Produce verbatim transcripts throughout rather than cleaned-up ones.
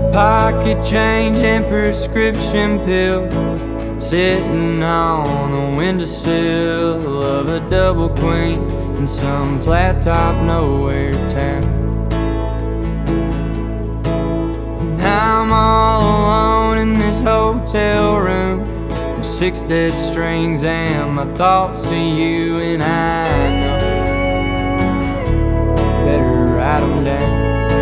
Pocket change and prescription pills sitting on the windowsill of a double queen in some flat top nowhere town. Now I'm all alone in this hotel room with six dead strings and my thoughts of you, and I know better write them down.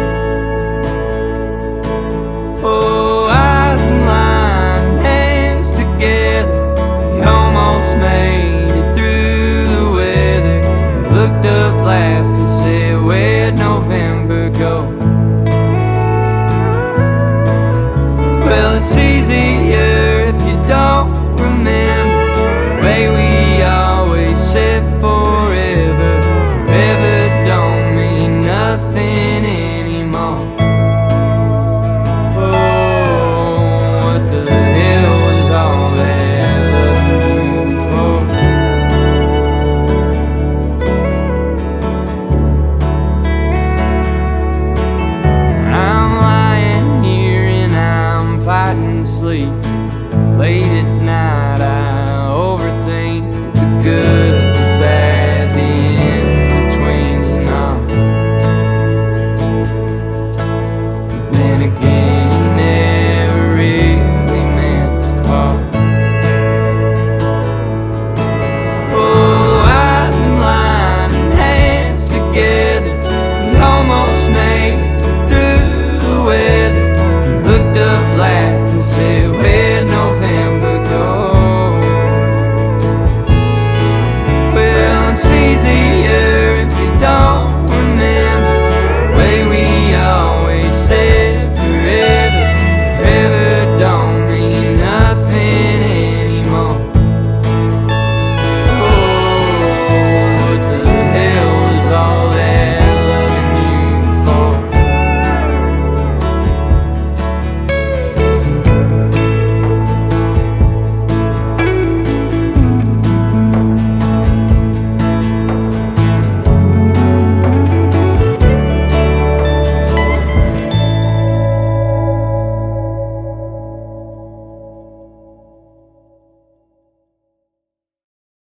Oh, eyes and line, hands together, we almost made it through the weather. We looked up, laughed and said, where'd November go? Well, it's easy